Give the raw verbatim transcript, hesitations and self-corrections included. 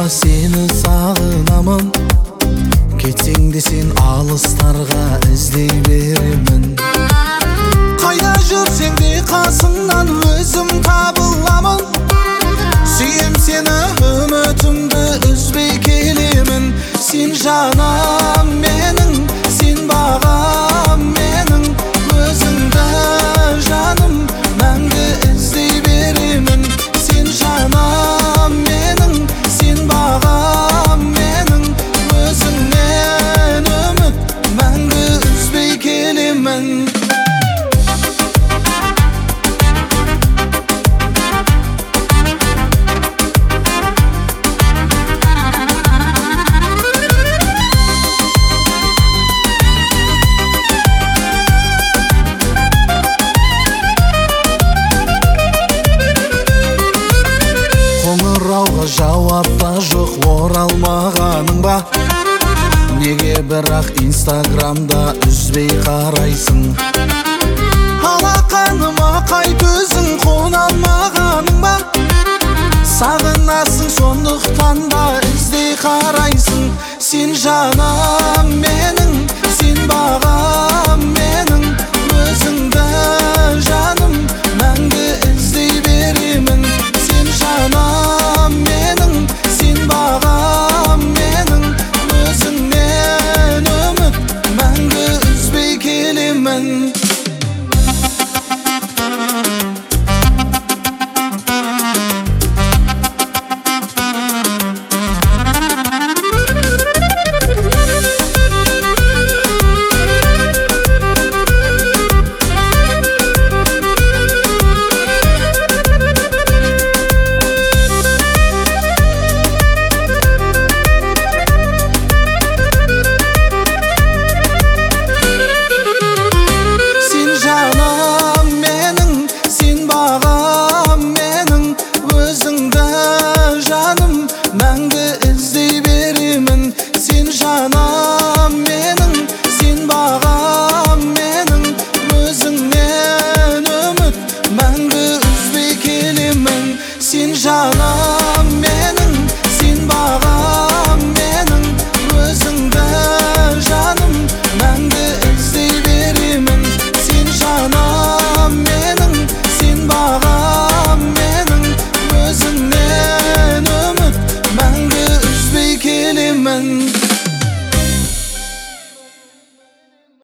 сені сағынамын, кетсең де сен алыстарға іздей беремін. Қайда жүрсең де қасыңнан өзім табыламын, сүйем сені үмітімді үзбей келемін. Сен жанам менің, сен бағам менің, өзіңді жаным мәңгі іздей беремін. Сен жанам менің, сен бағам менің, өзіңнен үміт мәңгі үзбей келемін. Қоңырауға жауап та жоқ, оралмағаның ба? Неге бірақ инстаграмда үзбей қарайсың? Алақаныма қайт өзің қона алмағаның ба? Сағынасың, сондықтан да іздей қарайсың. Сен жанам менің, сен бағам менің, өзіңді жаным мәңгі іздей беремін. Сен жанам менің, сен бағам менің, өзіңнен үміт мәңгі үзбей келемін. Мәңгі іздей беремін. Сен жанам менің, сен бағам менің, өзіңнен үміт мәңгі үзбей келемін. Сен жанам менің, сен бағам менің, өзіңді жаным мәңгі іздей беремін. Сен жанам менің, сен бағам менің, өзіңнен үміт мәңгі үзбей келемін.